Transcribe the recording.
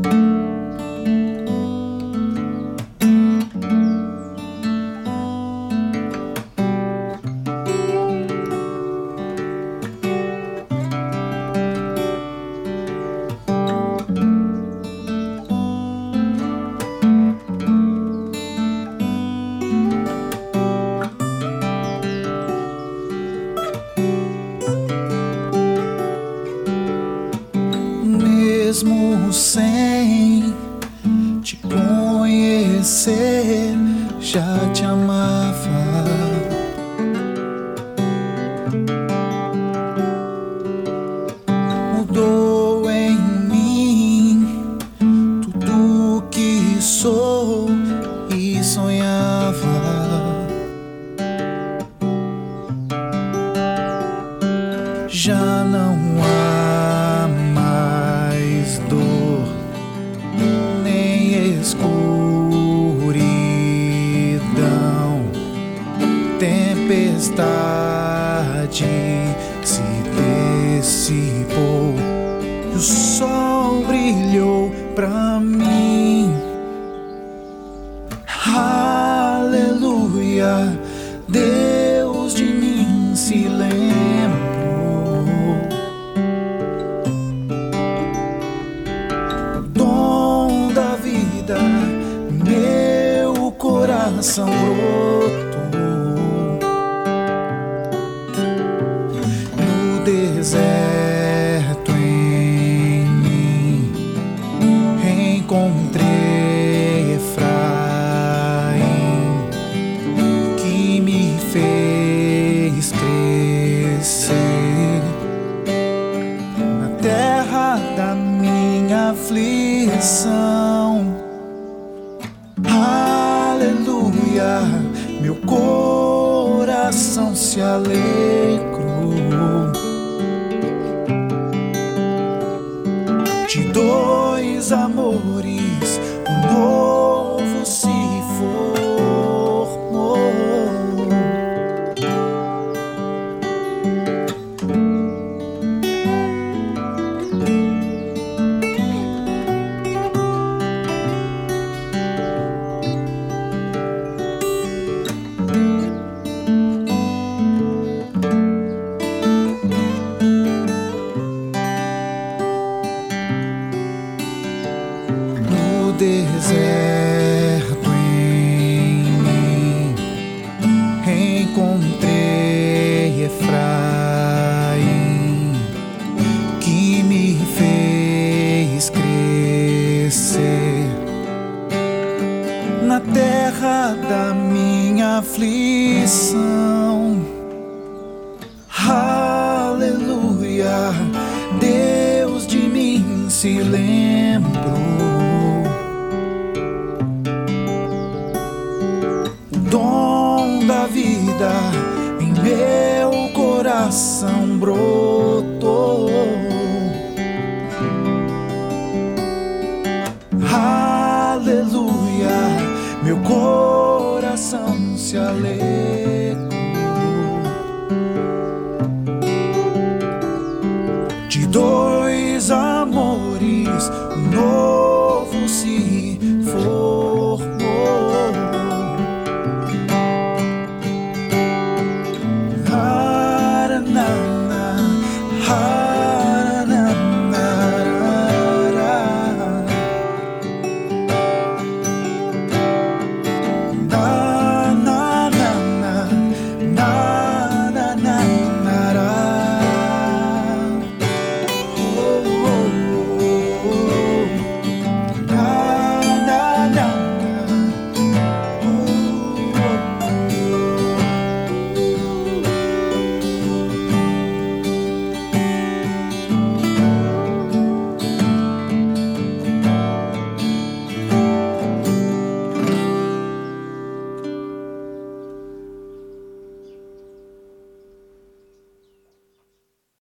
Mesmo sem te conhecer, já te amava. Mudou em mim tudo que sou e sonhava. Já não há mais dor, nem escuridão, tempestade se dissipou e o sol brilhou pra mim. Aleluia, Deus de mim se lembrou. Meu coração brotou no deserto, em mim encontrei Efraim, que me fez crescer na terra da minha aflição. Aleluia, meu coração se alegrou. De dois amores, um novo se formou. Deserto, em mim encontrei Efraim, que me fez crescer na terra da minha aflição. Aleluia, Deus de mim se lembrou. Dom da vida em meu coração brotou. Aleluia, meu coração se alegrou. De dois amores, um novo se